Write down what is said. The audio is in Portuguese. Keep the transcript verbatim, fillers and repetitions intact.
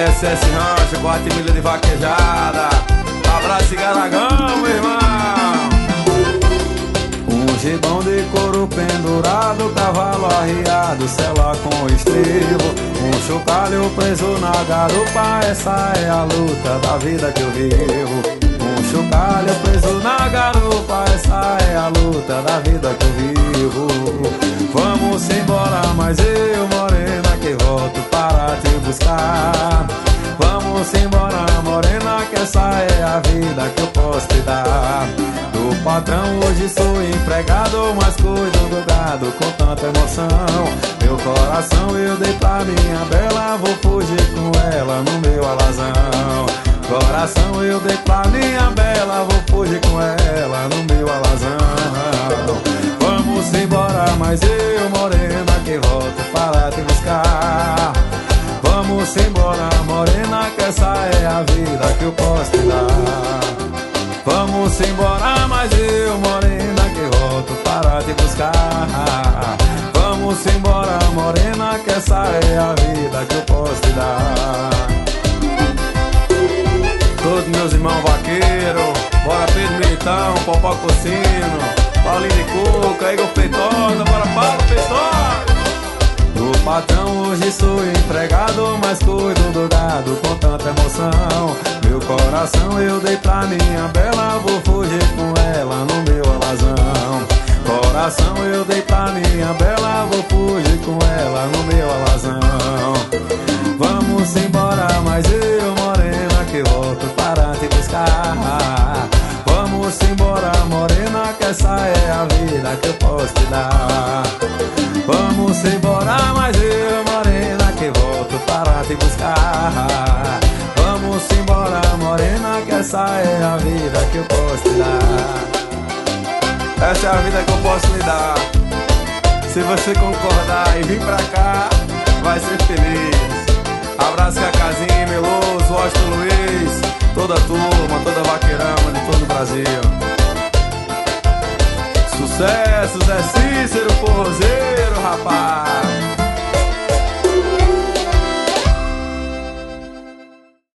S S Rancho, quatro milha de vaquejada. Abraço e Garagão, meu irmão. Um gibão de couro pendurado, cavalo arriado, sela com estribo. Um chocalho preso na garupa, essa é a luta da vida que eu vivo. Um chocalho preso na garupa, essa é a luta da vida que eu vivo. Vamos embora, mas eu, morena, que volto para te buscar. Vamos embora, morena, que essa é a vida que eu posso te dar. Do patrão hoje sou empregado, mas cuido do gado com tanta emoção. Meu coração eu dei pra minha bela, vou fugir com ela no meu alazão. Coração eu dei pra minha bela, vou fugir com ela no meu alazão. Vamos embora, mas eu, morena, que volto para te buscar. Vamos embora, morena, que essa é a vida que eu posso te dar. Vamos embora, mas eu, morena, que volto para te buscar. Vamos embora, morena, que essa é a vida que eu posso te dar. Todos meus irmãos vaqueiros, bora Pedro Militão, Popó Cocino, Paulinho de Cuca, Igor Feitosa, bora Paulo Feitosa. Do patrão hoje sou empregado, mas cuido do gado com tanta emoção. Meu coração eu dei pra minha bela, vou fugir com ela no meu alazão. Coração eu dei pra minha bela, vou fugir com ela no meu alazão. Vamos embora, mas eu, morena, que volto para te buscar. Vamos embora, morena, que essa é a vida que eu posso te dar. Vamos embora, mas eu, morena, que volto para te buscar. Vamos embora, morena, que essa é a vida que eu posso te dar. Essa é a vida que eu posso lhe dar. Se você concordar e vir pra cá, vai ser feliz. Abraço Cacazinho, Meloso, Washington Luiz, toda a turma, toda a vaqueirama de todo o Brasil. Sucesso, Zé Cícero, forrozeiro, rapaz.